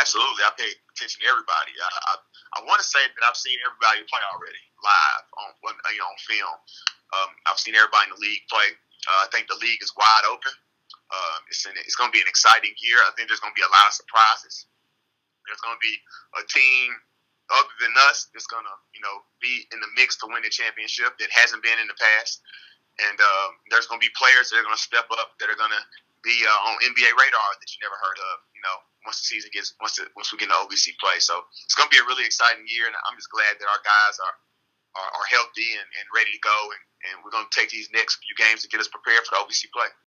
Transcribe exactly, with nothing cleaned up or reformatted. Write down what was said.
Absolutely, I pay attention to everybody. I I, I want to say that I've seen everybody play already live on you know on film. Um, I've seen everybody in the league play. Uh, I think the league is wide open. Um, it's an, it's going to be an exciting year. I think there's going to be a lot of surprises. There's going to be a team other than us that's going to you know be in the mix to win the championship that hasn't been in the past. And um, there's going to be players that are going to step up that are going to be uh, on N B A radar that you never heard of. You know, once the season gets once the, once we get into O V C play, so it's going to be a really exciting year, and I'm just glad that our guys are are, are healthy and, and ready to go, and, and we're going to take these next few games to get us prepared for the O V C play.